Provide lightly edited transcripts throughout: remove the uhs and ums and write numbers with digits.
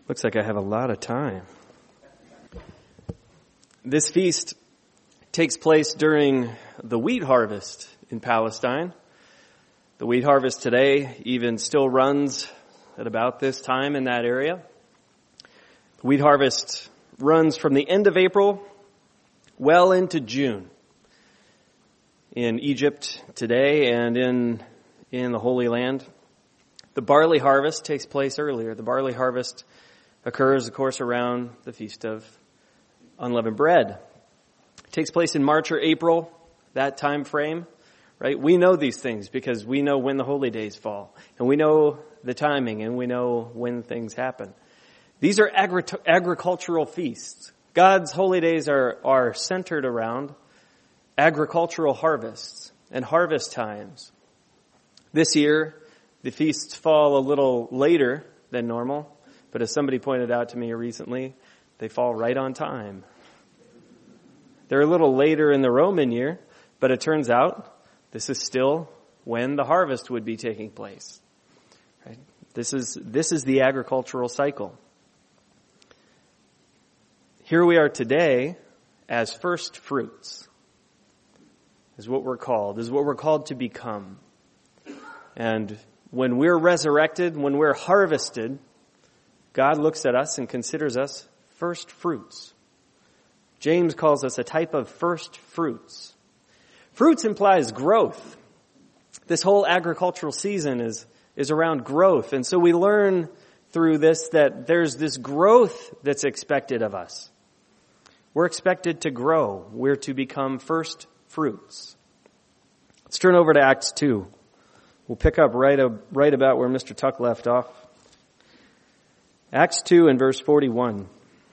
Looks like I have a lot of time. This feast takes place during the wheat harvest in Palestine. The wheat harvest today even still runs at about this time in that area. The wheat harvest runs from the end of April well into June in Egypt today and in the Holy Land. The barley harvest takes place earlier. The barley harvest occurs, of course, around the Feast of Unleavened Bread. It takes place in March or April, that time frame, right? We know these things because we know when the holy days fall, and we know the timing, and we know when things happen. These are agricultural feasts. God's holy days are centered around agricultural harvests and harvest times. This year, the feasts fall a little later than normal. But as somebody pointed out to me recently, they fall right on time. They're a little later in the Roman year, but it turns out this is still when the harvest would be taking place. Right? This is the agricultural cycle. Here we are today as first fruits, is what we're called to become. And when we're resurrected, when we're harvested, God looks at us and considers us first fruits. James calls us a type of first fruits. Fruits implies growth. This whole agricultural season is around growth. And so we learn through this that there's this growth that's expected of us. We're expected to grow. We're to become first fruits. Let's turn over to Acts 2. We'll pick up right about where Mr. Tuck left off. Acts 2 and verse 41.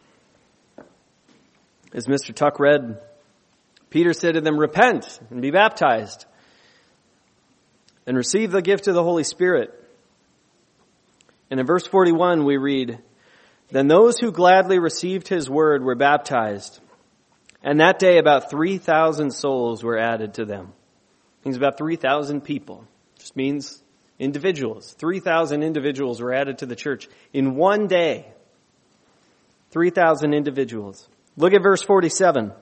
As Mr. Tuck read, Peter said to them, "Repent and be baptized and receive the gift of the Holy Spirit." And in verse 41 we read, "Then those who gladly received his word were baptized. And that day about 3,000 souls were added to them." It means about 3,000 people. Just means individuals. 3,000 individuals were added to the church in one day. 3,000 individuals. Look at verse 47.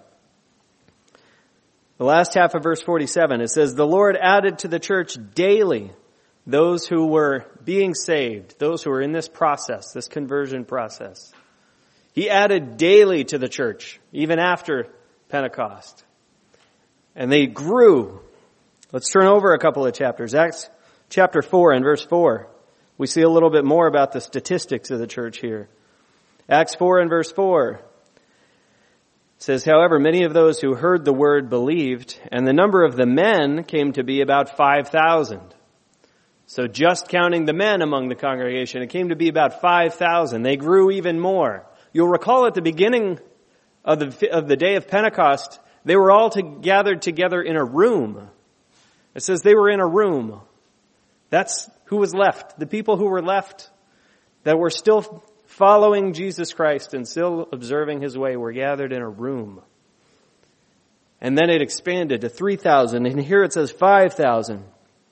The last half of verse 47, it says, "The Lord added to the church daily those who were being saved," those who were in this process, this conversion process. He added daily to the church, even after Pentecost. And they grew. Let's turn over a couple of chapters. Acts chapter 4 and verse 4. We see a little bit more about the statistics of the church here. Acts 4 and verse 4 says, "However, many of those who heard the word believed, and the number of the men came to be about 5,000. So just counting the men among the congregation, it came to be about 5,000. They grew even more. You'll recall at the beginning of the day of Pentecost, they were all gathered together in a room. It says they were in a room. That's who was left. The people who were left that were still following Jesus Christ and still observing his way were gathered in a room. And then it expanded to 3,000. And here it says 5,000.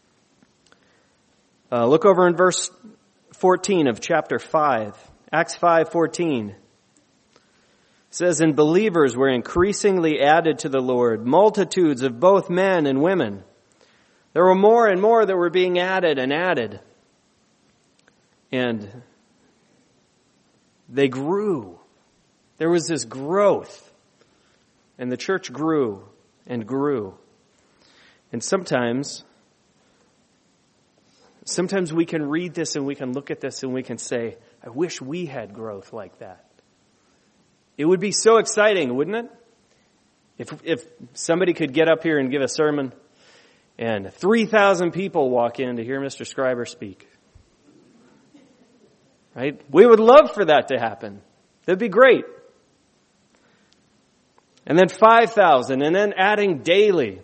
Look over in verse 14 of chapter 5. Acts 5:14. It says, "And believers were increasingly added to the Lord, multitudes of both men and women." There were more and more that were being added and added. And they grew. There was this growth. And the church grew and grew. And sometimes we can read this and we can look at this and we can say, I wish we had growth like that. It would be so exciting, wouldn't it? If somebody could get up here and give a sermon and 3,000 people walk in to hear Mr. Scriber speak. Right? We would love for that to happen. That'd be great. And then 5,000, and then adding daily.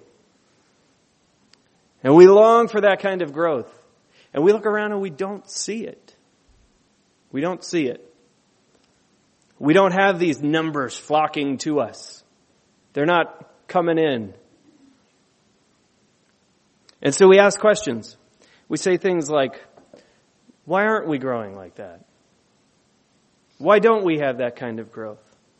And we long for that kind of growth. And we look around and we don't see it. We don't see it. We don't have these numbers flocking to us. They're not coming in. And so we ask questions. We say things like, why aren't we growing like that? Why don't we have that kind of growth?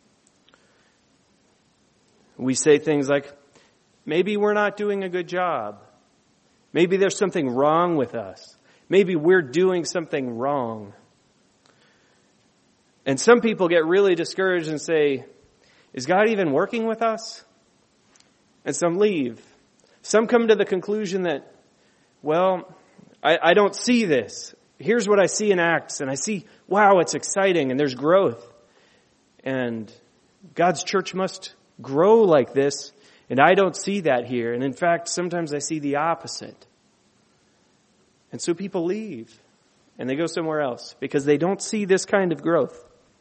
We say things like, maybe we're not doing a good job. Maybe there's something wrong with us. Maybe we're doing something wrong. And some people get really discouraged and say, is God even working with us? And some leave. Some come to the conclusion that, well, I don't see this. Here's what I see in Acts, and I see, wow, it's exciting, and there's growth. And God's church must grow like this, and I don't see that here. And in fact, sometimes I see the opposite. And so people leave, and they go somewhere else, because they don't see this kind of growth.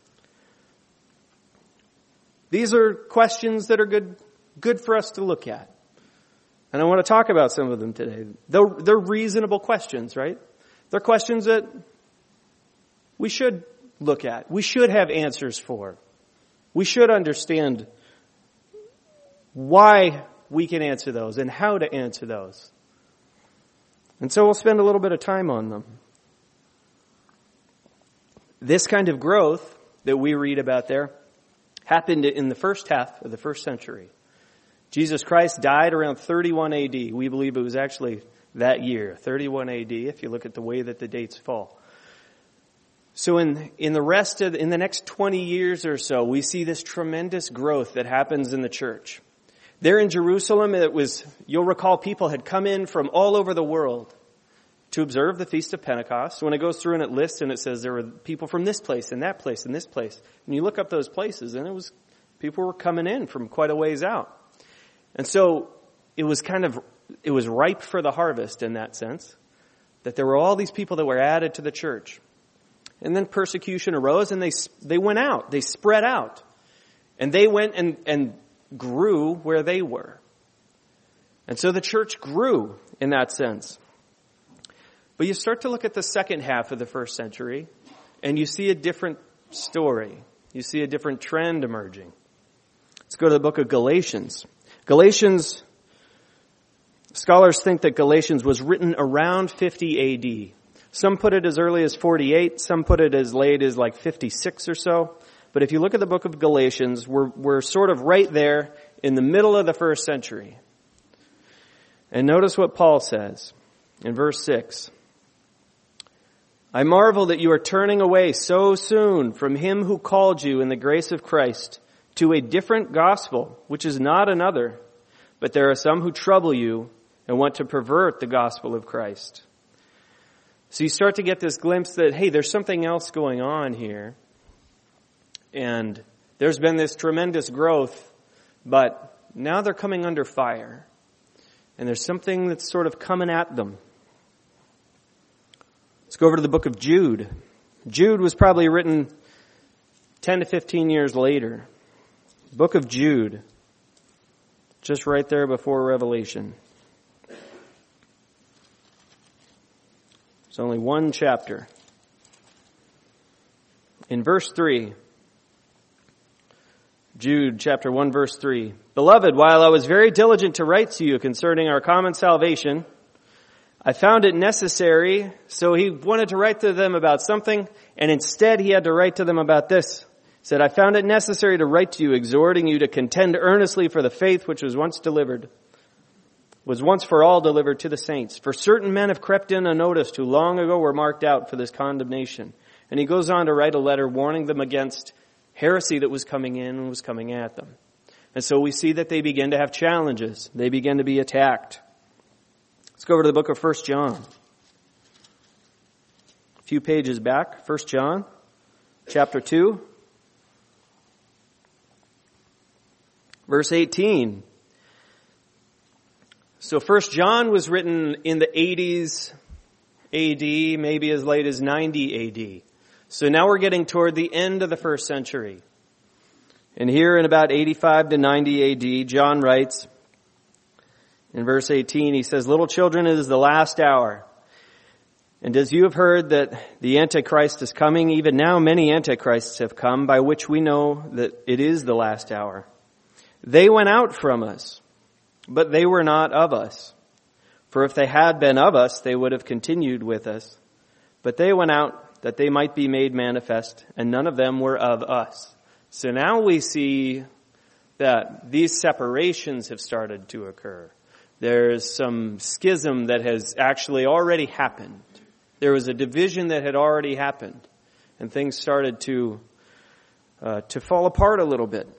These are questions that are good for us to look at. And I want to talk about some of them today. They're reasonable questions, right? They're questions that we should look at. We should have answers for. We should understand why we can answer those and how to answer those. And so we'll spend a little bit of time on them. This kind of growth that we read about there happened in the first half of the first century. Jesus Christ died around 31 AD. We believe it was actually that year, 31 AD, if you look at the way that the dates fall. So in the next 20 years or so, we see this tremendous growth that happens in the church. There in Jerusalem, you'll recall people had come in from all over the world to observe the Feast of Pentecost. When it goes through and it lists and it says there were people from this place and that place and this place. And you look up those places and people were coming in from quite a ways out. And so it was ripe for the harvest in that sense, that there were all these people that were added to the church. And then persecution arose and they went out, they spread out. And they went and grew where they were. And so the church grew in that sense. But you start to look at the second half of the first century and you see a different story. You see a different trend emerging. Let's go to the book of Galatians. Galatians, scholars think that Galatians was written around 50 AD. Some put it as early as 48, some put it as late as like 56 or so. But if you look at the book of Galatians, we're sort of right there in the middle of the first century. And notice what Paul says in verse 6. I marvel that you are turning away so soon from him who called you in the grace of Christ to a different gospel, which is not another, but there are some who trouble you and want to pervert the gospel of Christ. So you start to get this glimpse that, hey, there's something else going on here. And there's been this tremendous growth, but now they're coming under fire. And there's something that's sort of coming at them. Let's go over to the book of Jude. Jude was probably written 10 to 15 years later. Book of Jude, just right there before Revelation. It's only one chapter. In verse 3, Jude chapter 1 verse 3, Beloved, while I was very diligent to write to you concerning our common salvation, I found it necessary, so he wanted to write to them about something, and instead he had to write to them about this. He said, I found it necessary to write to you, exhorting you to contend earnestly for the faith which was once for all delivered to the saints. For certain men have crept in unnoticed who long ago were marked out for this condemnation. And he goes on to write a letter warning them against heresy that was coming in and was coming at them. And so we see that they begin to have challenges. They begin to be attacked. Let's go over to the book of 1 John. A few pages back, 1 John, chapter 2. Verse 18. So 1 John was written in the 80s AD, maybe as late as 90 AD. So now we're getting toward the end of the first century. And here in about 85 to 90 AD, John writes in verse 18, he says, Little children, it is the last hour. And as you have heard that the Antichrist is coming, even now many Antichrists have come, by which we know that it is the last hour. They went out from us, but they were not of us. For if they had been of us, they would have continued with us. But they went out that they might be made manifest, and none of them were of us. So now we see that these separations have started to occur. There's some schism that has actually already happened. There was a division that had already happened, and things started to fall apart a little bit.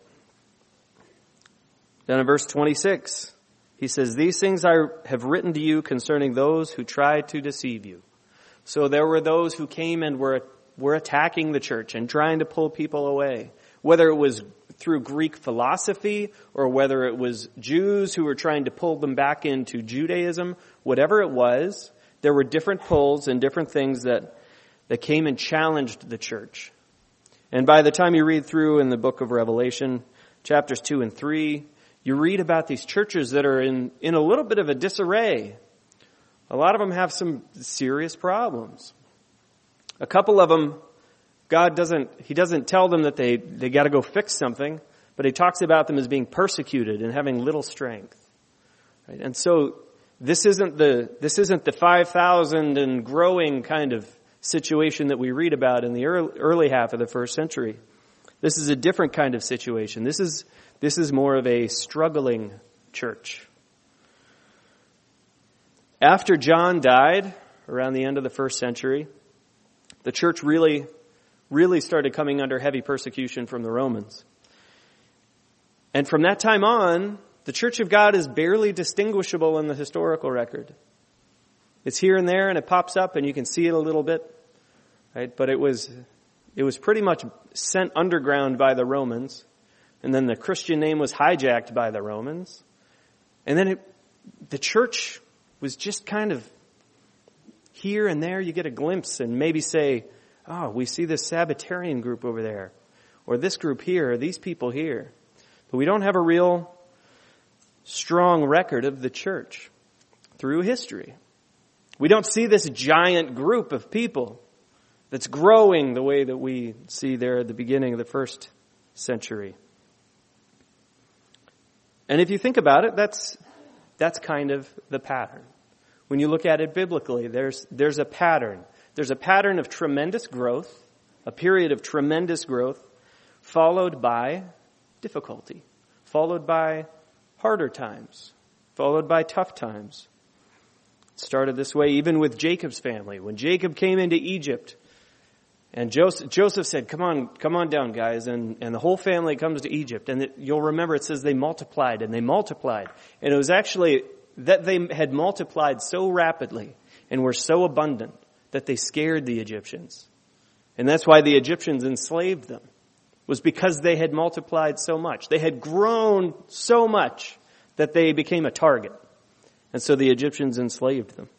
Then in verse 26, he says, "These things I have written to you concerning those who tried to deceive you." So there were those who came and were attacking the church and trying to pull people away, whether it was through Greek philosophy or whether it was Jews who were trying to pull them back into Judaism. Whatever it was, there were different pulls and different things that came and challenged the church. And by the time you read through in the book of Revelation, chapters 2 and 3, you read about these churches that are in a little bit of a disarray. A lot of them have some serious problems. A couple of them, God doesn't tell them that they got to go fix something, but he talks about them as being persecuted and having little strength. Right? And so this isn't the 5,000 and growing kind of situation that we read about in the early half of the first century. This is a different kind of situation. This is more of a struggling church. After John died, around the end of the first century, the church really started coming under heavy persecution from the Romans. And from that time on, the Church of God is barely distinguishable in the historical record. It's here and there, and it pops up, and you can see it a little bit, right? But it was pretty much sent underground by the Romans, and then the Christian name was hijacked by the Romans, and then the church was just kind of here and there. You get a glimpse and maybe say, "Oh, we see this Sabbatarian group over there, or this group here, or these people here," but we don't have a real strong record of the church through history. We don't see this giant group of people that's growing the way that we see there at the beginning of the first century. And if you think about it, that's kind of the pattern. When you look at it biblically, there's a pattern. There's a pattern of tremendous growth, a period of tremendous growth, followed by difficulty, followed by harder times, followed by tough times. It started this way even with Jacob's family. When Jacob came into Egypt, and Joseph said, come on down, guys. And the whole family comes to Egypt. And you'll remember it says they multiplied and they multiplied. And it was actually that they had multiplied so rapidly and were so abundant that they scared the Egyptians. And that's why the Egyptians enslaved them, was because they had multiplied so much. They had grown so much that they became a target. And so the Egyptians enslaved them.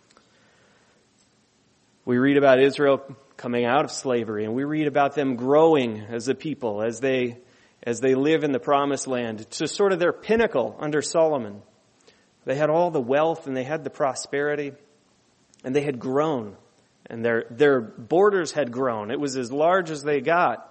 We read about Israel coming out of slavery, and we read about them growing as a people, as they live in the promised land, to sort of their pinnacle under Solomon. They had all the wealth and they had the prosperity, and they had grown, and their borders had grown. It was as large as they got.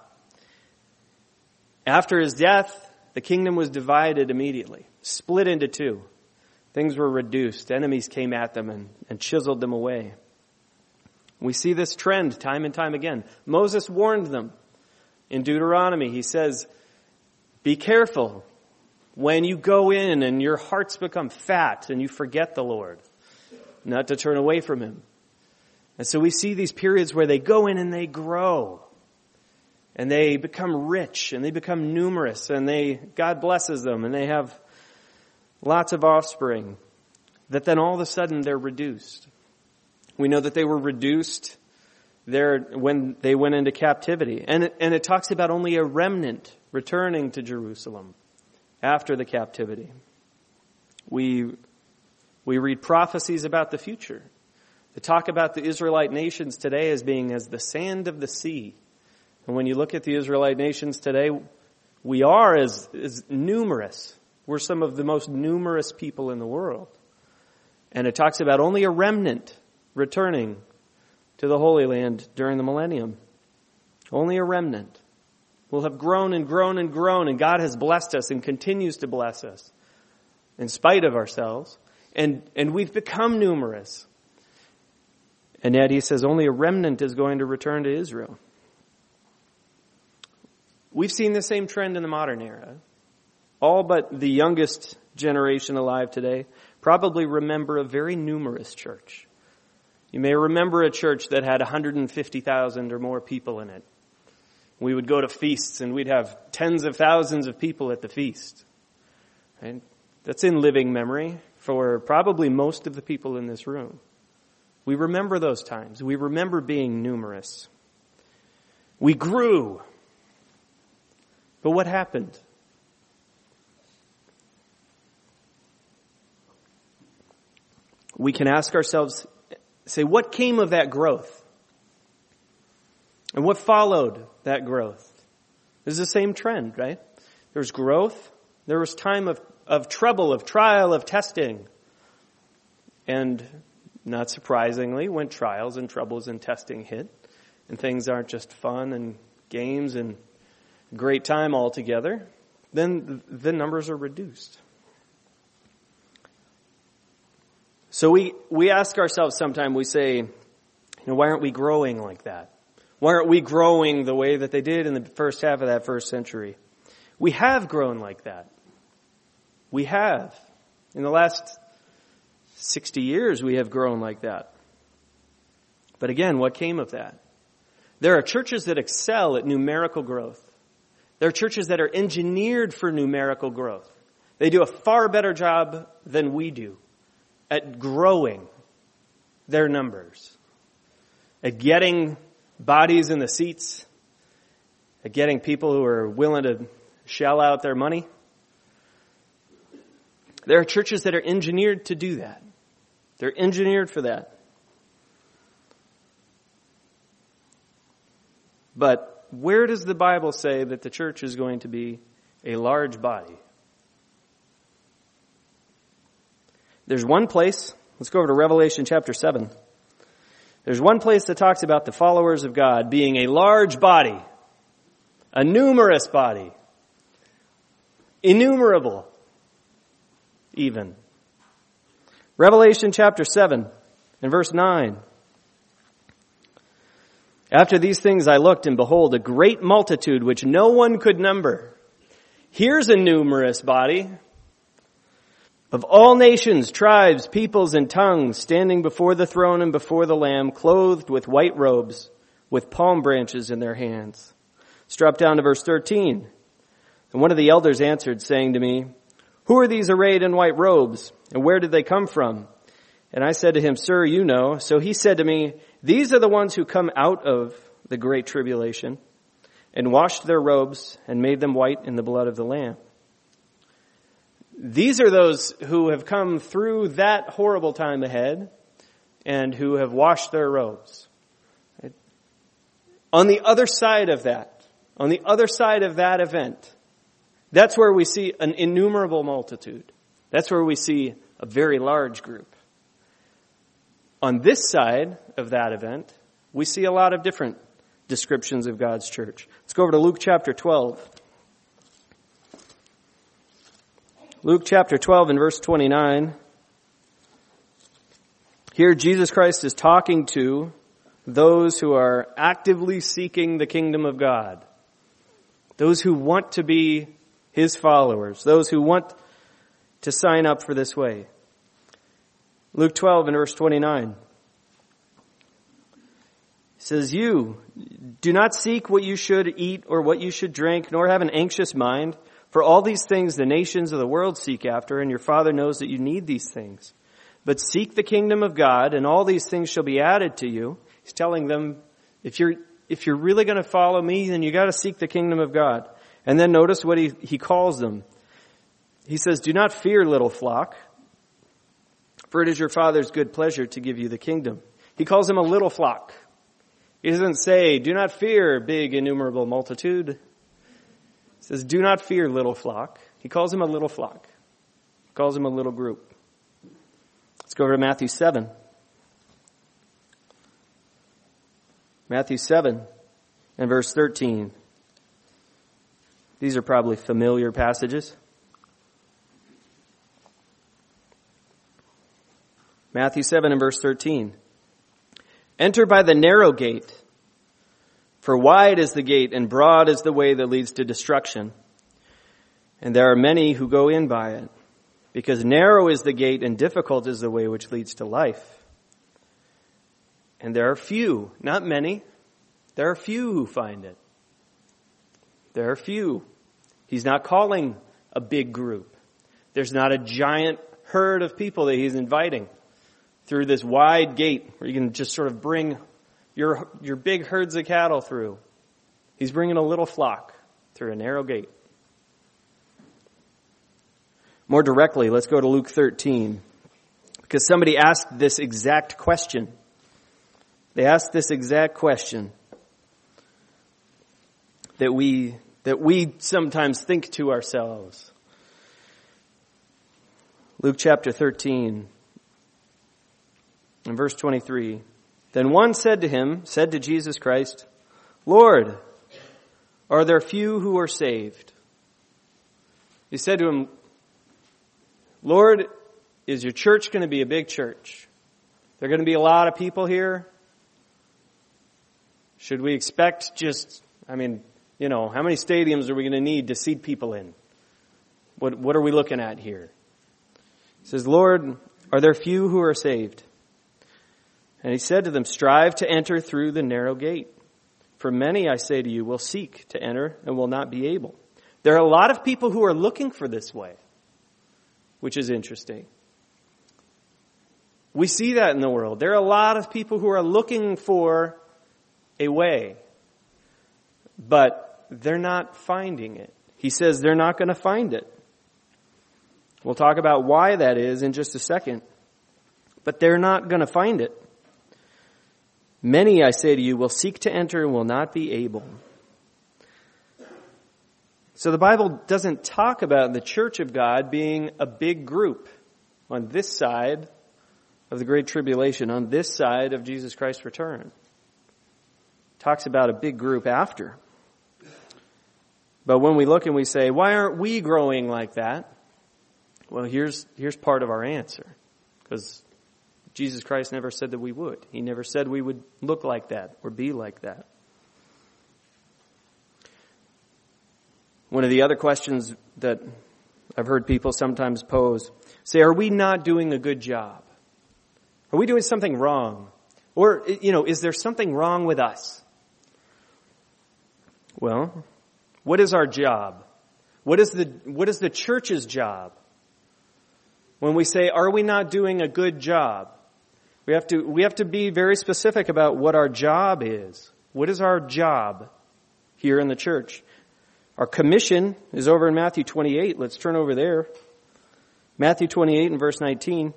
After his death, the kingdom was divided immediately, split into two. Things were reduced. Enemies came at them and chiseled them away. We see this trend time and time again. Moses warned them in Deuteronomy. He says, be careful when you go in and your hearts become fat and you forget the Lord, not to turn away from him. And so we see these periods where they go in and they grow and they become rich and they become numerous and God blesses them and they have lots of offspring, that then all of a sudden they're reduced. We know that they were reduced there when they went into captivity. And it talks about only a remnant returning to Jerusalem after the captivity. We read prophecies about the future. They talk about the Israelite nations today as being as the sand of the sea. And when you look at the Israelite nations today, we are as numerous. We're some of the most numerous people in the world. And it talks about only a remnant returning to the Holy Land during the millennium. Only a remnant. We'll have grown and grown and grown, and God has blessed us and continues to bless us in spite of ourselves. And we've become numerous. And yet he says only a remnant is going to return to Israel. We've seen the same trend in the modern era. All but the youngest generation alive today probably remember a very numerous church. You may remember a church that had 150,000 or more people in it. We would go to feasts and we'd have tens of thousands of people at the feast. Right? That's in living memory for probably most of the people in this room. We remember those times. We remember being numerous. We grew. But what happened? We can ask ourselves, say, what came of that growth? And what followed that growth? This is the same trend, right? There's growth. There was time of trouble, of trial, of testing. And not surprisingly, when trials and troubles and testing hit, and things aren't just fun and games and great time altogether, then the numbers are reduced. So we ask ourselves sometime, we say, why aren't we growing like that? Why aren't we growing the way that they did in the first half of that first century? We have grown like that. We have. In the last 60 years, we have grown like that. But again, what came of that? There are churches that excel at numerical growth. There are churches that are engineered for numerical growth. They do a far better job than we do at growing their numbers, at getting bodies in the seats, at getting people who are willing to shell out their money. There are churches that are engineered to do that. They're engineered for that. But where does the Bible say that the church is going to be a large body? There's one place. Let's go over to Revelation chapter 7. There's one place that talks about the followers of God being a large body, a numerous body, innumerable even. Revelation chapter 7 and verse 9. After these things I looked, and behold, a great multitude which no one could number. Here's a numerous body of all nations, tribes, peoples, and tongues, standing before the throne and before the Lamb, clothed with white robes, with palm branches in their hands. Let's drop down to verse 13. And one of the elders answered, saying to me, who are these arrayed in white robes, and where did they come from? And I said to him, sir, you know. So he said to me, these are the ones who come out of the great tribulation, and washed their robes, and made them white in the blood of the Lamb. These are those who have come through that horrible time ahead, and who have washed their robes. Right? On the other side of that event, that's where we see an innumerable multitude. That's where we see a very large group. On this side of that event, we see a lot of different descriptions of God's church. Let's go over to Luke chapter 12. Luke chapter 12 and verse 29. Here Jesus Christ is talking to those who are actively seeking the kingdom of God. Those who want to be His followers. Those who want to sign up for this way. Luke 12 and verse 29. It says, you do not seek what you should eat or what you should drink, nor have an anxious mind. For all these things the nations of the world seek after, and your Father knows that you need these things. But seek the kingdom of God, and all these things shall be added to you. He's telling them, if you're really going to follow me, then you got to seek the kingdom of God. And then notice what he calls them. He says, do not fear, little flock, for it is your Father's good pleasure to give you the kingdom. He calls them a little flock. He doesn't say, do not fear, big innumerable multitude. He says, do not fear, little flock. He calls them a little flock. He calls them a little group. Let's go over to Matthew 7. Matthew 7 and verse 13. These are probably familiar passages. Matthew 7 and verse 13. Enter by the narrow gate, for wide is the gate and broad is the way that leads to destruction. And there are many who go in by it, because narrow is the gate and difficult is the way which leads to life. And there are few, not many, there are few who find it. There are few. He's not calling a big group. There's not a giant herd of people that he's inviting through this wide gate where you can just sort of bring your big herds of cattle through. He's bringing a little flock through a narrow gate. More directly, let's go to Luke 13, because somebody asked this exact question. They asked this exact question that we sometimes think to ourselves. Luke chapter 13 and verse 23. Then one said to Jesus Christ, Lord, are there few who are saved? He said to him, Lord, is your church going to be a big church? There are going to be a lot of people here? Should we expect how many stadiums are we going to need to seat people in? What are we looking at here? He says, Lord, are there few who are saved? And he said to them, strive to enter through the narrow gate. For many, I say to you, will seek to enter and will not be able. There are a lot of people who are looking for this way, which is interesting. We see that in the world. There are a lot of people who are looking for a way, but they're not finding it. He says they're not going to find it. We'll talk about why that is in just a second, but they're not going to find it. Many, I say to you, will seek to enter and will not be able. So the Bible doesn't talk about the church of God being a big group on this side of the Great Tribulation, on this side of Jesus Christ's return. It talks about a big group after. But when we look and we say, why aren't we growing like that? Well, here's part of our answer. Because Jesus Christ never said that we would. He never said we would look like that or be like that. One of the other questions that I've heard people sometimes pose, say, are we not doing a good job? Are we doing something wrong? Or, is there something wrong with us? Well, what is our job? What is the church's job? When we say, are we not doing a good job? We have to be very specific about what our job is. What is our job here in the church? Our commission is over in Matthew 28. Let's turn over there. Matthew 28 and verse 19.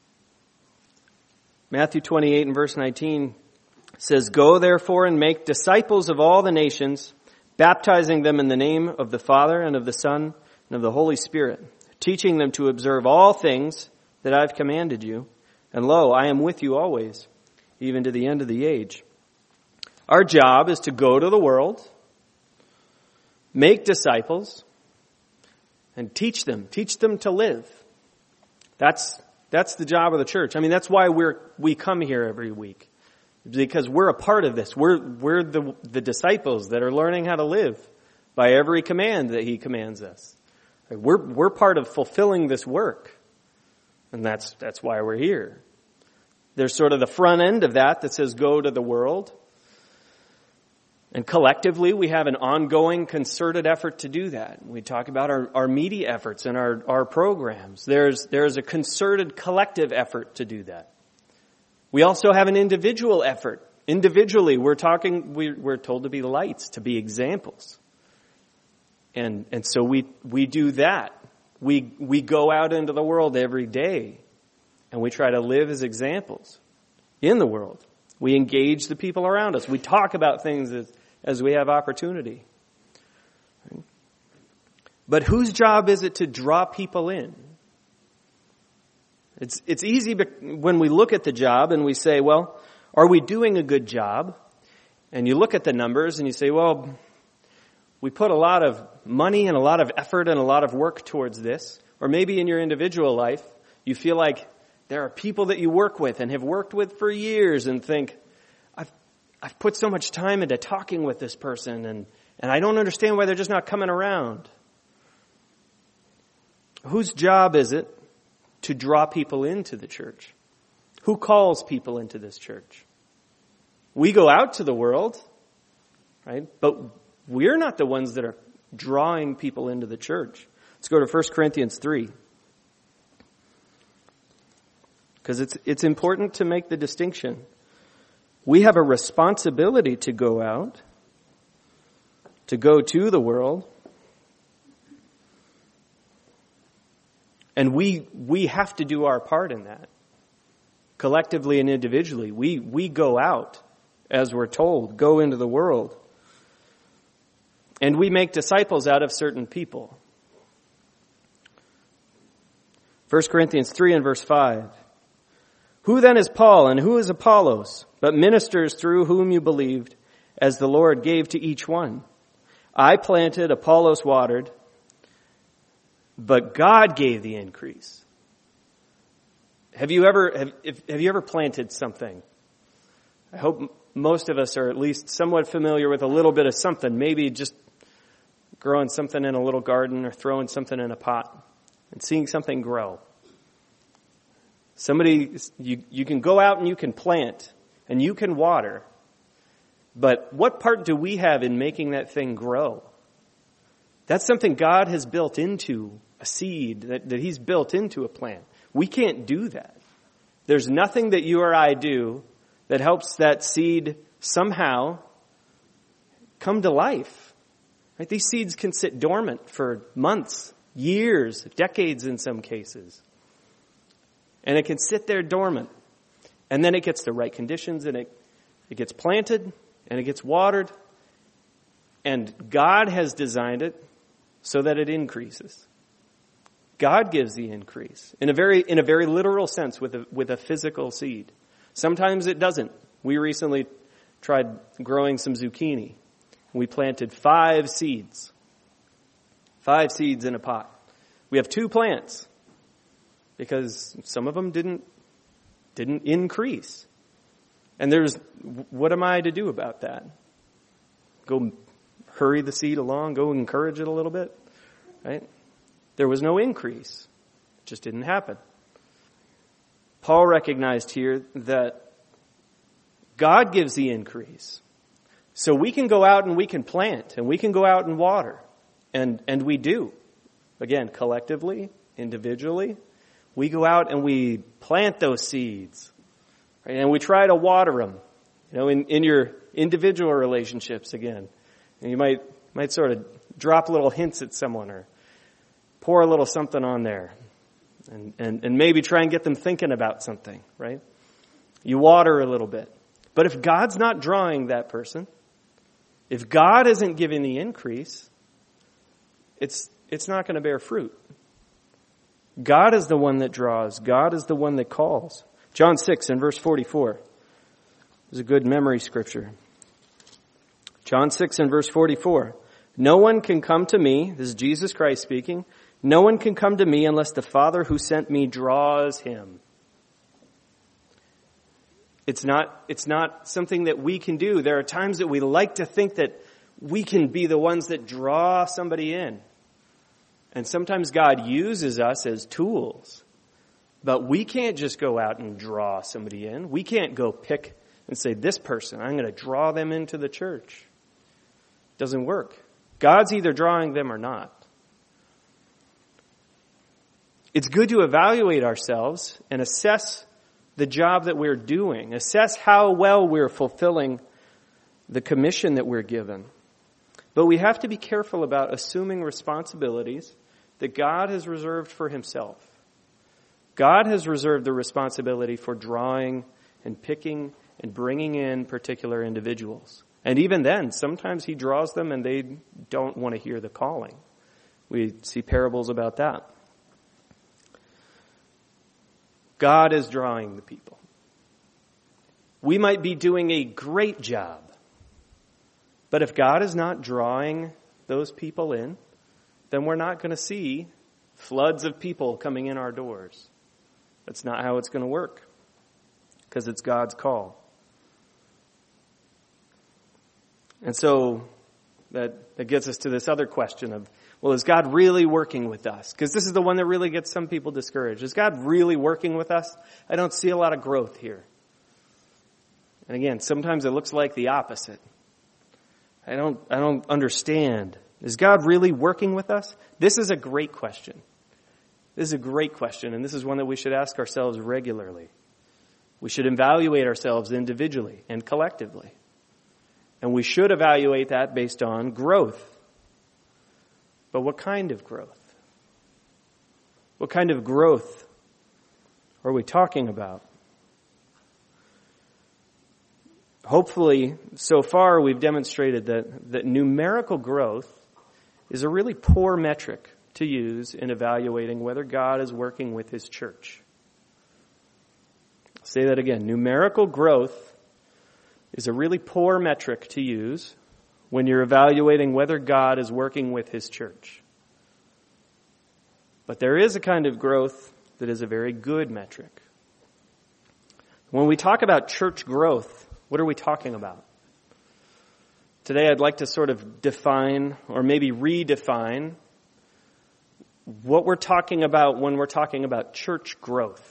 Matthew 28 and verse 19 says, go therefore and make disciples of all the nations, baptizing them in the name of the Father and of the Son and of the Holy Spirit, teaching them to observe all things that I've commanded you. And lo, I am with you always, even to the end of the age. Our job is to go to the world, make disciples, and teach them to live. That's the job of the church. I mean, that's why we come here every week, because we're a part of this. We're the disciples that are learning how to live by every command that he commands us. We're part of fulfilling this work, and that's why we're here. There's sort of the front end of that says go to the world. And collectively, we have an ongoing concerted effort to do that. We talk about our media efforts and our programs. There's a concerted collective effort to do that. We also have an individual effort. Individually, we're told to be lights, to be examples. And so we do that. We go out into the world every day and we try to live as examples in the world. We engage the people around us. We talk about things as we have opportunity. But whose job is it to draw people in? It's easy when we look at the job and we say, well, are we doing a good job? And you look at the numbers and you say, well, we put a lot of money and a lot of effort and a lot of work towards this. Or maybe in your individual life, you feel like there are people that you work with and have worked with for years and think, I've put so much time into talking with this person, and I don't understand why they're just not coming around. Whose job is it to draw people into the church? Who calls people into this church? We go out to the world, right? But we're not the ones that are drawing people into the church. Let's go to 1 Corinthians 3. Because it's important to make the distinction. We have a responsibility to go out, to go to the world. And we have to do our part in that. Collectively and individually. We go out, as we're told, go into the world. And we make disciples out of certain people. 1 Corinthians 3 and verse 5. Who then is Paul and who is Apollos, but ministers through whom you believed, as the Lord gave to each one? I planted, Apollos watered, but God gave the increase. Have you ever planted something? I hope most of us are at least somewhat familiar with a little bit of something. Maybe just growing something in a little garden or throwing something in a pot and seeing something grow. You can go out and you can plant and you can water. But what part do we have in making that thing grow? That's something God has built into a seed, that He's built into a plant. We can't do that. There's nothing that you or I do that helps that seed somehow come to life. Right? These seeds can sit dormant for months, years, decades in some cases. And it can sit there dormant. And then it gets the right conditions and it gets planted and it gets watered. And God has designed it so that it increases. God gives the increase in a very literal sense with a physical seed. Sometimes it doesn't. We recently tried growing some zucchini. We planted 5 seeds. 5 seeds in a pot. We have 2 plants because some of them didn't increase. And what am I to do about that? Go hurry the seed along, go encourage it a little bit, right? There was no increase. It just didn't happen. Paul recognized here that God gives the increase. So we can go out and we can plant and we can go out and water. And we do. Again, collectively, individually, we go out and we plant those seeds. Right? And we try to water them. In your individual relationships again. And you might sort of drop little hints at someone or pour a little something on there. And maybe try and get them thinking about something, right? You water a little bit. But if God's not drawing that person, if God isn't giving the increase, it's not going to bear fruit. God is the one that draws. God is the one that calls. John 6 and verse 44 is a good memory scripture. John 6 and verse 44. No one can come to me, this is Jesus Christ speaking, no one can come to me unless the Father who sent me draws him. It's not something that we can do. There are times that we like to think that we can be the ones that draw somebody in. And sometimes God uses us as tools. But we can't just go out and draw somebody in. We can't go pick and say, this person, I'm going to draw them into the church. It doesn't work. God's either drawing them or not. It's good to evaluate ourselves and assess the job that we're doing. Assess how well we're fulfilling the commission that we're given. But we have to be careful about assuming responsibilities that God has reserved for himself. God has reserved the responsibility for drawing and picking and bringing in particular individuals. And even then, sometimes he draws them and they don't want to hear the calling. We see parables about that. God is drawing the people. We might be doing a great job, but if God is not drawing those people in, then we're not going to see floods of people coming in our doors. That's not how it's going to work, because it's God's call. And so that gets us to this other question of, well, is God really working with us? Because this is the one that really gets some people discouraged. Is God really working with us? I don't see a lot of growth here. And again, sometimes it looks like the opposite. I don't understand. Is God really working with us? This is a great question. This is a great question, and this is one that we should ask ourselves regularly. We should evaluate ourselves individually and collectively. And we should evaluate that based on growth. But what kind of growth? What kind of growth are we talking about? Hopefully, so far we've demonstrated that numerical growth is a really poor metric to use in evaluating whether God is working with His church. I'll say that again. Numerical growth is a really poor metric to use when you're evaluating whether God is working with His church. But there is a kind of growth that is a very good metric. When we talk about church growth, what are we talking about? Today I'd like to sort of define or maybe redefine what we're talking about when we're talking about church growth.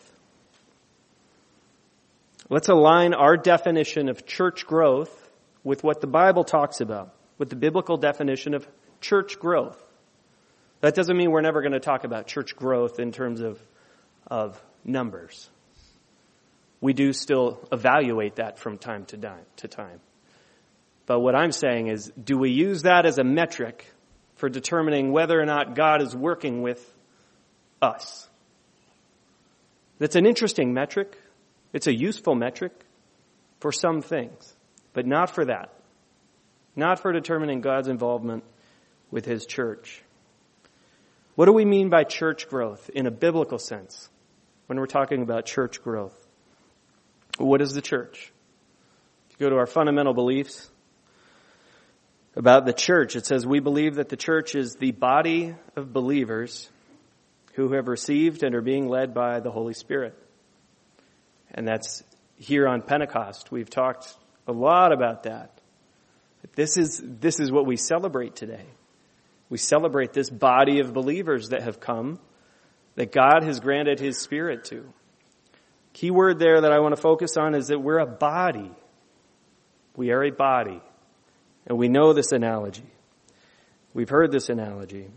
Let's align our definition of church growth with what the Bible talks about, with the biblical definition of church growth. That doesn't mean we're never going to talk about church growth in terms of numbers. We do still evaluate that from time to time. But what I'm saying is, do we use that as a metric for determining whether or not God is working with us? That's an interesting metric. It's a useful metric for some things, but not for that. Not for determining God's involvement with His church. What do we mean by church growth in a biblical sense when we're talking about church growth? What is the church? If you go to our fundamental beliefs about the church, it says, we believe that the church is the body of believers who have received and are being led by the Holy Spirit. And that's here on Pentecost. We've talked a lot about that. This is what we celebrate today. We celebrate this body of believers that have come, that God has granted His Spirit to. Key word there that I want to focus on is that we're a body. We are a body. And we know this analogy. We've heard this analogy.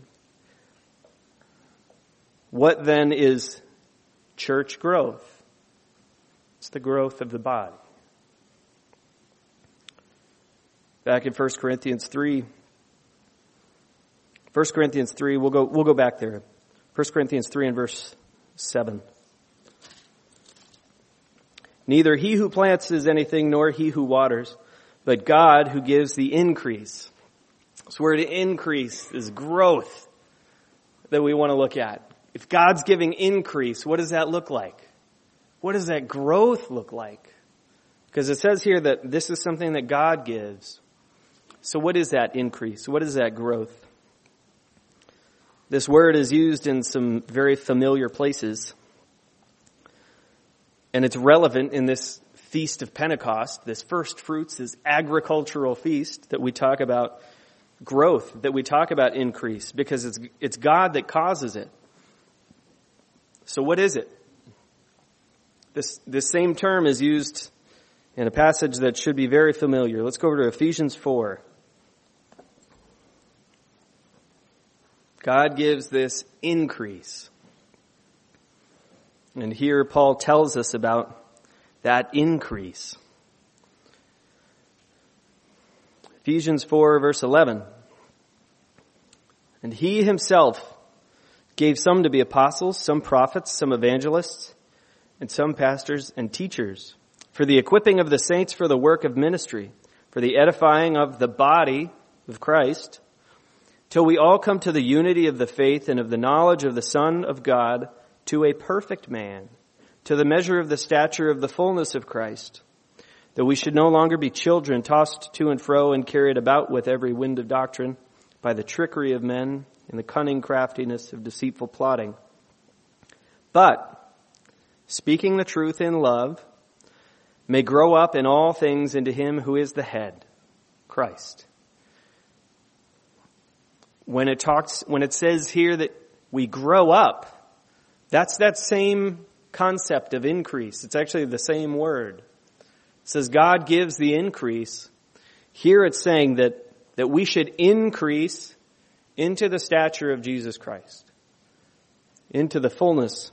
What then is church growth? It's the growth of the body. Back in 1 Corinthians 3. 1 Corinthians 3, we'll go back there. 1 Corinthians 3 and verse 7. Neither he who plants is anything, nor he who waters, but God who gives the increase. This word increase is growth that we want to look at. If God's giving increase, what does that look like? What does that growth look like? Because it says here that this is something that God gives. So what is that increase? What is that growth? This word is used in some very familiar places. And it's relevant in this Feast of Pentecost, this first fruits, this agricultural feast that we talk about growth, that we talk about increase, because it's God that causes it. So what is it? This same term is used in a passage that should be very familiar. Let's go over to Ephesians 4. God gives this increase. And here Paul tells us about that increase. Ephesians 4 verse 11. And He Himself gave some to be apostles, some prophets, some evangelists, and some pastors and teachers, for the equipping of the saints for the work of ministry, for the edifying of the body of Christ, till we all come to the unity of the faith and of the knowledge of the Son of God, to a perfect man, to the measure of the stature of the fullness of Christ, that we should no longer be children tossed to and fro and carried about with every wind of doctrine by the trickery of men and the cunning craftiness of deceitful plotting. But, speaking the truth in love, may grow up in all things into Him who is the head, Christ. When it says here that we grow up, that's that same concept of increase. It's actually the same word. It says God gives the increase. Here it's saying that we should increase into the stature of Jesus Christ, into the fullness.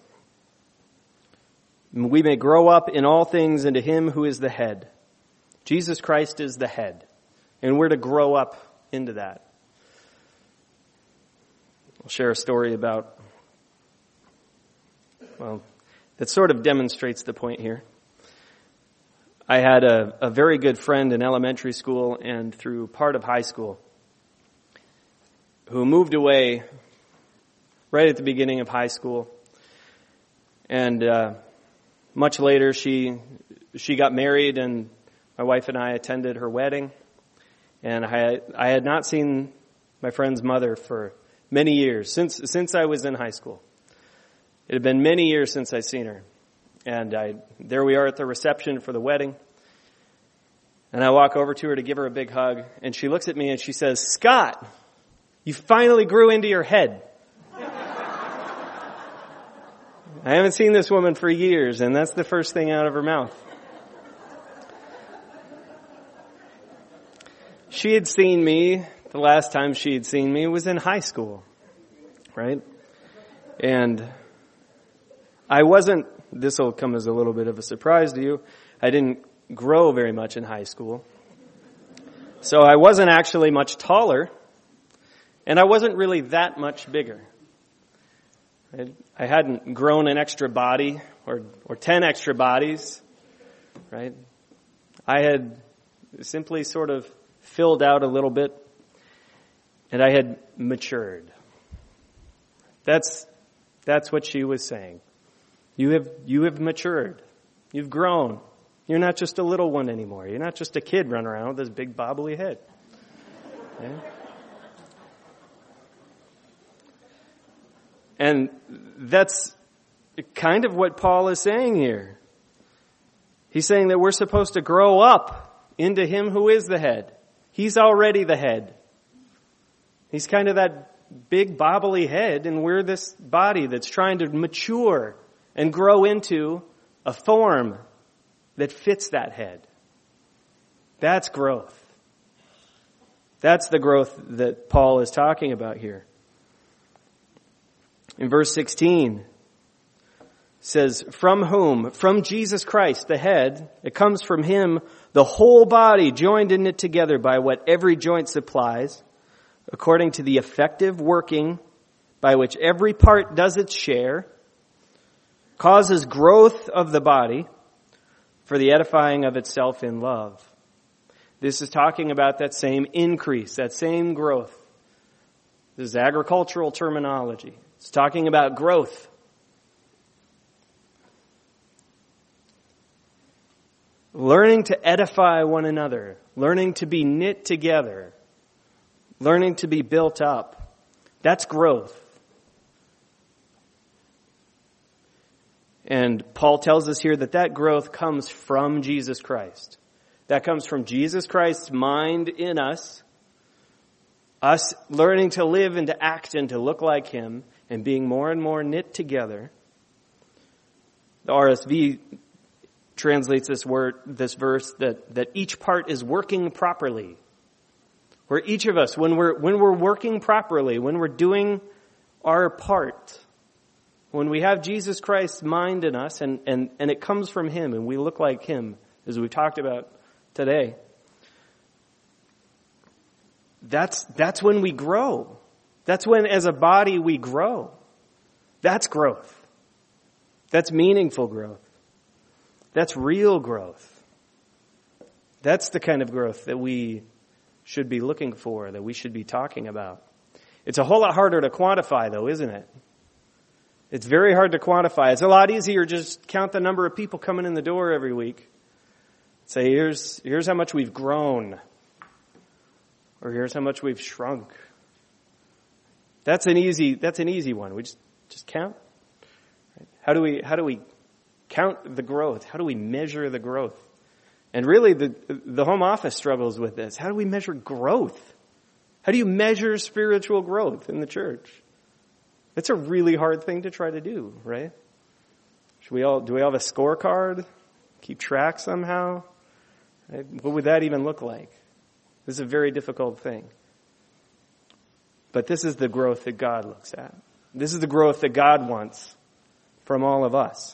We may grow up in all things into Him who is the head. Jesus Christ is the head, and we're to grow up into that. I'll share a story about, that sort of demonstrates the point here. I had a very good friend in elementary school and through part of high school who moved away right at the beginning of high school. And much later, she got married, and my wife and I attended her wedding. And I had not seen my friend's mother for many years, since I was in high school. It had been many years since I'd seen her. And there we are at the reception for the wedding. And I walk over to her to give her a big hug. And she looks at me and she says, "Scott, you finally grew into your head." I haven't seen this woman for years, and that's the first thing out of her mouth. She had seen me, the last time she had seen me was in high school, right? And this will come as a little bit of a surprise to you, I didn't grow very much in high school. So I wasn't actually much taller, and I wasn't really that much bigger. I hadn't grown an extra body or 10 extra bodies, right? I had simply sort of filled out a little bit, and I had matured. That's what she was saying. You have matured. You've grown. You're not just a little one anymore. You're not just a kid running around with this big bobbly head. Okay? And that's kind of what Paul is saying here. He's saying that we're supposed to grow up into Him who is the head. He's already the head. He's kind of that big bobbly head, and we're this body that's trying to mature and grow into a form that fits that head. That's growth. That's the growth that Paul is talking about here. In verse 16, says, "From whom? From Jesus Christ, the head. It comes from Him, the whole body, joined and knit together by what every joint supplies, according to the effective working by which every part does its share, causes growth of the body for the edifying of itself in love." This is talking about that same increase, that same growth. This is agricultural terminology. It's talking about growth. Learning to edify one another, learning to be knit together, learning to be built up. That's growth. And Paul tells us here that growth comes from Jesus Christ. That comes from Jesus Christ's mind in us learning to live and to act and to look like Him, and being more and more knit together. The RSV translates this verse that each part is working properly. Where each of us, when we're working properly, when we're doing our part, when we have Jesus Christ's mind in us and it comes from Him and we look like Him, as we've talked about today, that's when we grow. That's when, as a body, we grow. That's growth. That's meaningful growth. That's real growth. That's the kind of growth that we should be looking for, that we should be talking about. It's a whole lot harder to quantify, though, isn't it? It's very hard to quantify. It's a lot easier to just count the number of people coming in the door every week. Say, here's how much we've grown. Or here's how much we've shrunk. That's an easy one. We just count. How do we count the growth? How do we measure the growth? And really, the home office struggles with this. How do we measure growth? How do you measure spiritual growth in the church? It's a really hard thing to try to do, right? Do we all have a scorecard? Keep track somehow? Right? What would that even look like? This is a very difficult thing. But this is the growth that God looks at. This is the growth that God wants from all of us.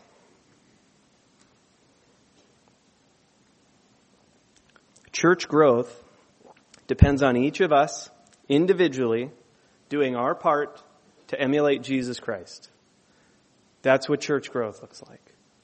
Church growth depends on each of us individually doing our part to emulate Jesus Christ. That's what church growth looks like.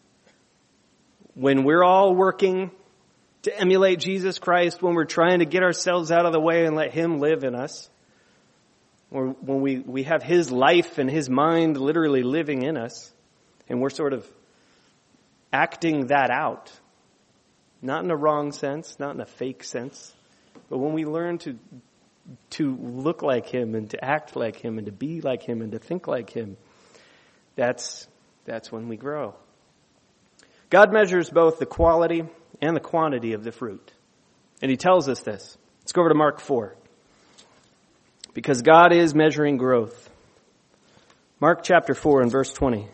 When we're all working to emulate Jesus Christ, when we're trying to get ourselves out of the way and let Him live in us, or when we have His life and His mind literally living in us, and we're sort of acting that out, not in a wrong sense, not in a fake sense, but when we learn to look like Him and to act like Him and to be like Him and to think like Him, that's when we grow. God measures both the quality and the quantity of the fruit. And He tells us this. Let's go over to Mark 4. Because God is measuring growth. Mark chapter 4 and verse 20.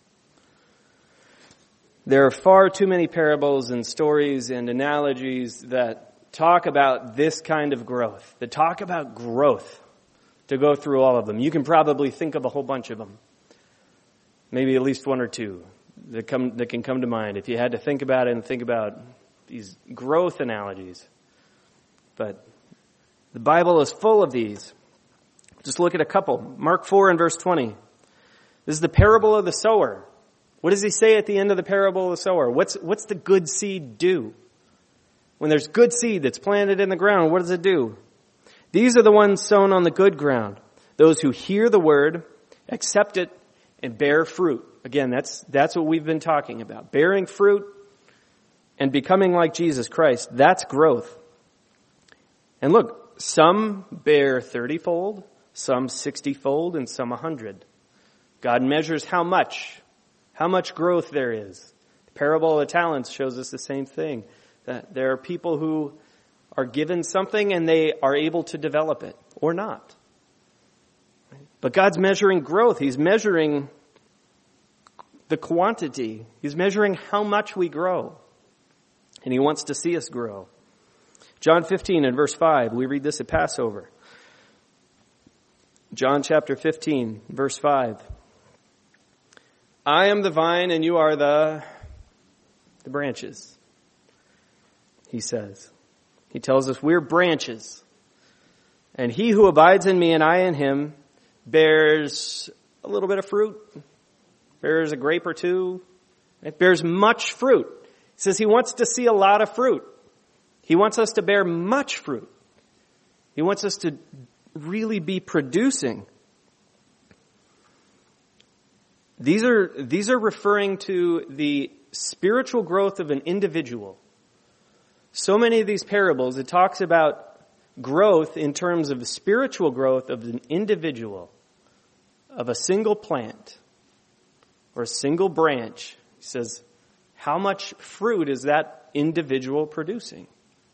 There are far too many parables and stories and analogies that talk about this kind of growth, that talk about growth, to go through all of them. You can probably think of a whole bunch of them. Maybe at least one or two that can come to mind if you had to think about it and think about these growth analogies. But the Bible is full of these. Just look at a couple. Mark 4 and verse 20. This is the parable of the sower. What does he say at the end of the parable of the sower? What's the good seed do? When there's good seed that's planted in the ground, what does it do? These are the ones sown on the good ground. Those who hear the word, accept it, and bear fruit. Again, that's what we've been talking about. Bearing fruit and becoming like Jesus Christ. That's growth. And look, some bear 30-fold, some 60-fold, and some 100. God measures how much growth there is. The parable of the talents shows us the same thing. That there are people who are given something and they are able to develop it or not. But God's measuring growth. He's measuring the quantity. He's measuring how much we grow. And He wants to see us grow. John 15 and verse 5, we read this at Passover. John chapter 15, verse 5. I am the vine and you are the branches, He says. He tells us we're branches. And he who abides in me and I in him bears a little bit of fruit, bears a grape or two. It bears much fruit. He says He wants to see a lot of fruit. He wants us to bear much fruit. He wants us to really be producing. These are referring to the spiritual growth of an individual. So many of these parables, it talks about growth in terms of the spiritual growth of an individual, of a single plant or a single branch. He says, how much fruit is that individual producing?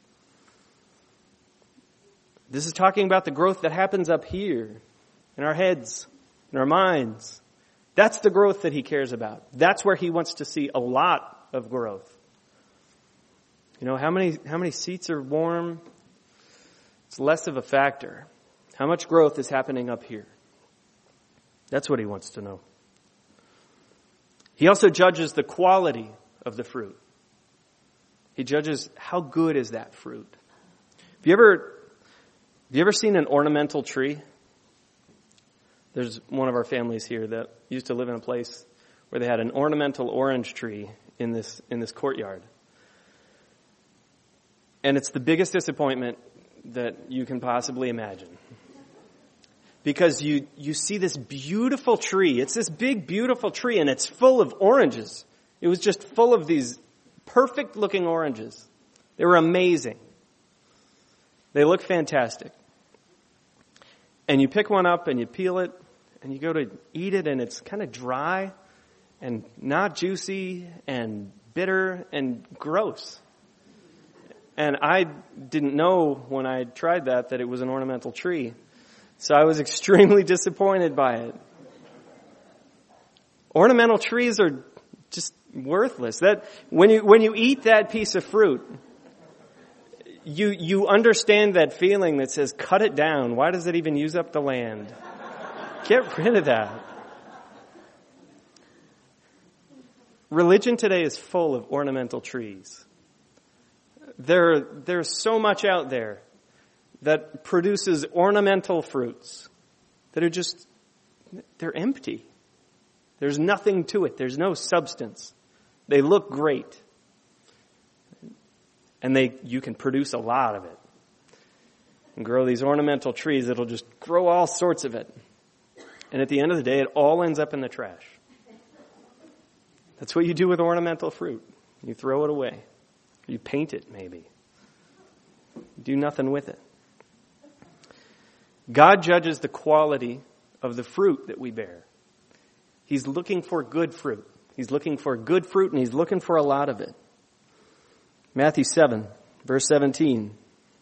This is talking about the growth that happens up here in our heads, in our minds. That's the growth that He cares about. That's where He wants to see a lot of growth. You know, how many seats are warm? It's less of a factor. How much growth is happening up here? That's what He wants to know. He also judges the quality of the fruit. He judges how good is that fruit. Have you ever seen an ornamental tree? There's one of our families here that used to live in a place where they had an ornamental orange tree in this courtyard. And it's the biggest disappointment that you can possibly imagine. Because you see this beautiful tree. It's this big, beautiful tree, and it's full of oranges. It was just full of these perfect-looking oranges. They were amazing. They look fantastic. And you pick one up and you peel it and you go to eat it and it's kind of dry and not juicy and bitter and gross. And I didn't know when I tried that it was an ornamental tree. So I was extremely disappointed by it. Ornamental trees are just worthless. That when you eat that piece of fruit, you understand that feeling that says, cut it down. Why does it even use up the land? Get rid of that. Religion today is full of ornamental trees. There's so much out there that produces ornamental fruits that are just, they're empty. There's nothing to it. There's no substance. They look great. And you can produce a lot of it. And grow these ornamental trees that'll just grow all sorts of it. And at the end of the day, it all ends up in the trash. That's what you do with ornamental fruit. You throw it away. You paint it, maybe. Do nothing with it. God judges the quality of the fruit that we bear. He's looking for good fruit. He's looking for good fruit, and he's looking for a lot of it. Matthew 7, verse 17.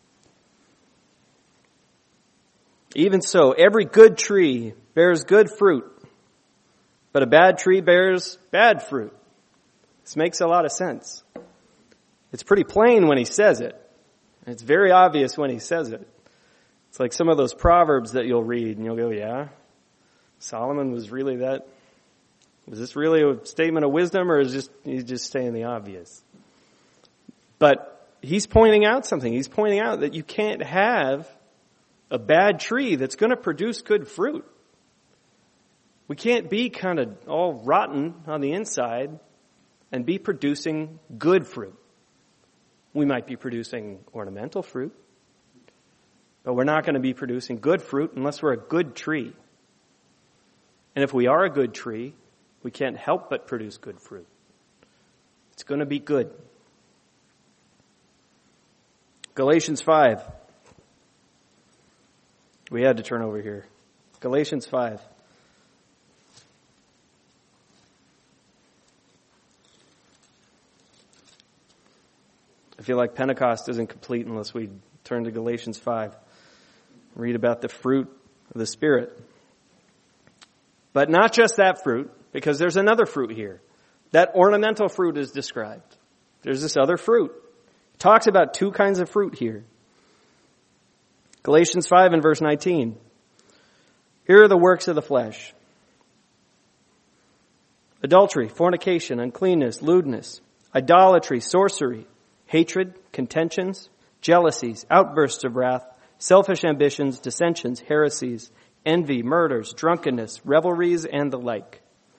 Even so, every good tree bears good fruit, but a bad tree bears bad fruit. This makes a lot of sense. It's pretty plain when he says it. It's very obvious when he says it. It's like some of those proverbs that you'll read and you'll go, yeah, Solomon was really that. Was this really a statement of wisdom, or is he's just saying the obvious? But he's pointing out something. He's pointing out that you can't have a bad tree that's going to produce good fruit. We can't be kind of all rotten on the inside and be producing good fruit. We might be producing ornamental fruit, but we're not going to be producing good fruit unless we're a good tree. And if we are a good tree, we can't help but produce good fruit. It's going to be good. Galatians 5. We had to turn over here. Galatians 5. I feel like Pentecost isn't complete unless we turn to Galatians 5. Read about the fruit of the Spirit. But not just that fruit, because there's another fruit here. That ornamental fruit is described. There's this other fruit. It talks about two kinds of fruit here. Galatians 5 and verse 19. Here are the works of the flesh: adultery, fornication, uncleanness, lewdness, idolatry, sorcery, hatred, contentions, jealousies, outbursts of wrath, selfish ambitions, dissensions, heresies, envy, murders, drunkenness, revelries, and the like.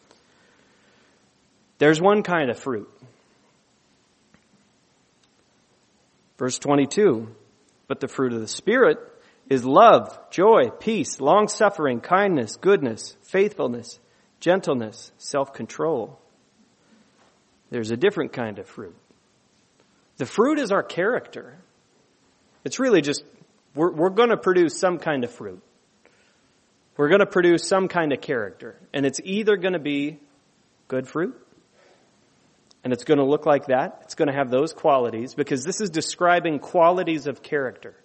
There's one kind of fruit. Verse 22, but the fruit of the Spirit is love, joy, peace, long-suffering, kindness, goodness, faithfulness, gentleness, self-control. There's a different kind of fruit. The fruit is our character. It's really just, we're going to produce some kind of fruit. We're going to produce some kind of character. And it's either going to be good fruit, and it's going to look like that. It's going to have those qualities, because this is describing qualities of character.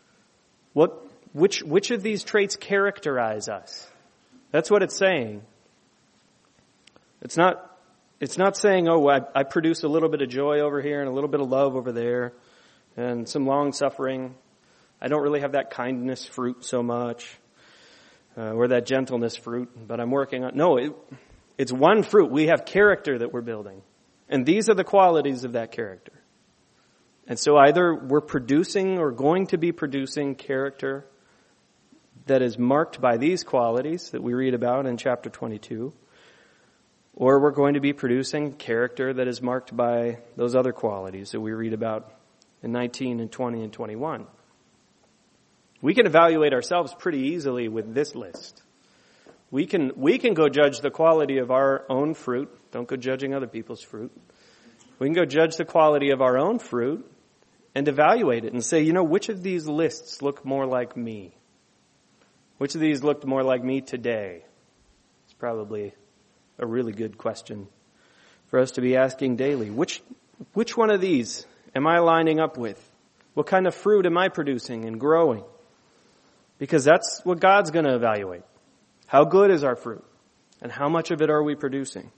Which of these traits characterize us? That's what it's saying. It's not saying, oh, I produce a little bit of joy over here and a little bit of love over there and some long suffering. I don't really have that kindness fruit so much, or that gentleness fruit, but I'm working on. No, it's one fruit. We have character that we're building. And these are the qualities of that character. And so either we're producing or going to be producing character that is marked by these qualities that we read about in chapter 22, or we're going to be producing character that is marked by those other qualities that we read about in 19 and 20 and 21. We can evaluate ourselves pretty easily with this list. We can go judge the quality of our own fruit. Don't go judging other people's fruit. We can go judge the quality of our own fruit and evaluate it and say, which of these lists look more like me? Which of these looked more like me today? It's probably a really good question for us to be asking daily. Which one of these am I lining up with What kind of fruit am I producing and growing? Because that's what God's going to evaluate. How good is our fruit? And how much of it are we producing?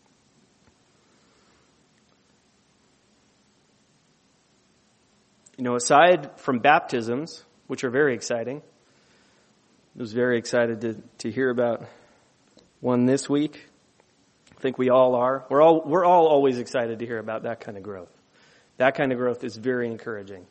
You know, aside from baptisms, which are very exciting, I was very excited to hear about one this week. I think we all are. We're all always excited to hear about that kind of growth. That kind of growth is very encouraging.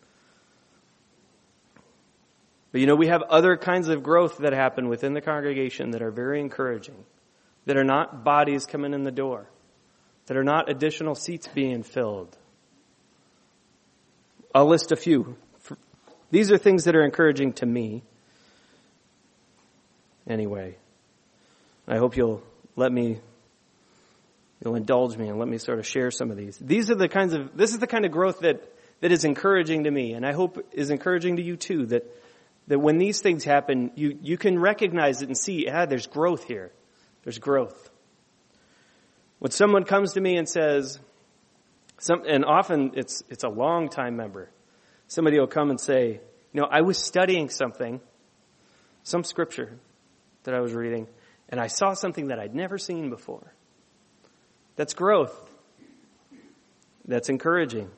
But you know, we have other kinds of growth that happen within the congregation that are very encouraging, that are not bodies coming in the door, that are not additional seats being filled. I'll list a few. These are things that are encouraging to me. Anyway, I hope you'll indulge me and let me sort of share some of these. This is the kind of growth that is encouraging to me, and I hope is encouraging to you too, that when these things happen, you can recognize it and see, there's growth here. There's growth. When someone comes to me and says, and often it's a long-time member, somebody will come and say, I was studying some scripture that I was reading, and I saw something that I'd never seen before. That's growth. That's encouraging.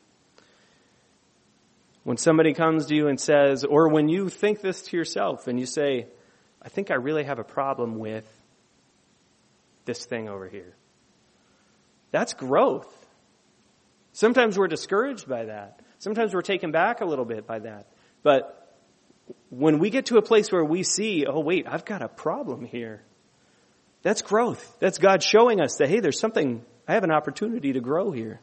When somebody comes to you and says, or when you think this to yourself and you say, I think I really have a problem with this thing over here. That's growth. Sometimes we're discouraged by that. Sometimes we're taken back a little bit by that. But when we get to a place where we see, oh wait, I've got a problem here. That's growth. That's God showing us that, hey, there's something, I have an opportunity to grow here.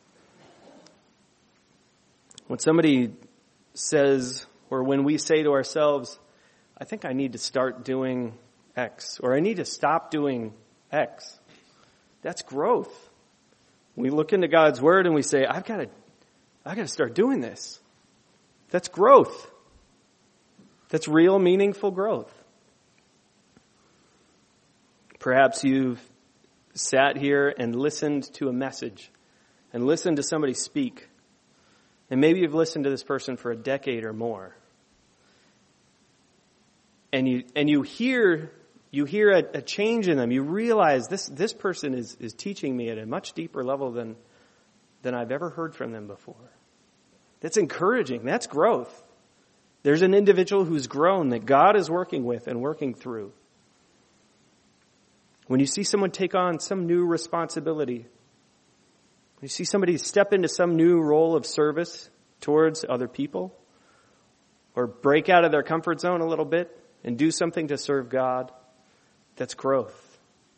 When somebody says, or when we say to ourselves, I think I need to start doing X, or I need to stop doing X, that's growth. We look into God's Word and we say, I've got to start doing this. That's growth. That's real, meaningful growth. Perhaps you've sat here and listened to a message and listened to somebody speak. And maybe you've listened to this person for a decade or more. And you hear a change in them. You realize this person is teaching me at a much deeper level than I've ever heard from them before. That's encouraging. That's growth. There's an individual who's grown that God is working with and working through. When you see someone take on some new responsibility, when you see somebody step into some new role of service towards other people, or break out of their comfort zone a little bit and do something to serve God, that's growth.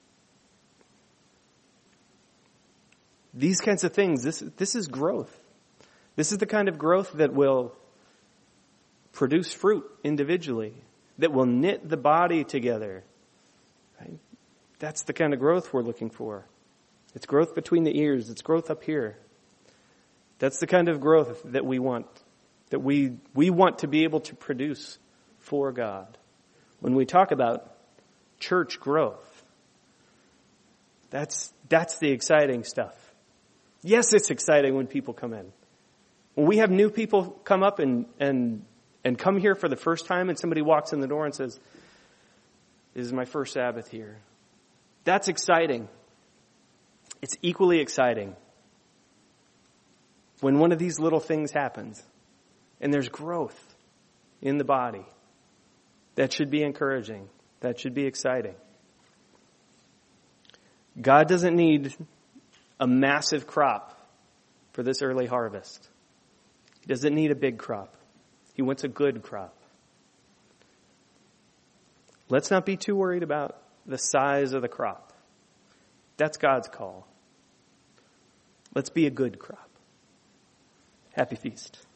These kinds of things, this is growth. This is the kind of growth that will produce fruit individually, that will knit the body together. Right? That's the kind of growth we're looking for. It's growth between the ears. It's growth up here. That's the kind of growth that we want to be able to produce for God. When we talk about church growth, that's the exciting stuff. Yes, it's exciting when people come in. When we have new people come up and come here for the first time and somebody walks in the door and says, this is my first Sabbath here. That's exciting. It's equally exciting when one of these little things happens and there's growth in the body. That should be encouraging. That should be exciting. God doesn't need a massive crop for this early harvest. He doesn't need a big crop. He wants a good crop. Let's not be too worried about the size of the crop. That's God's call. Let's be a good crop. Happy feast.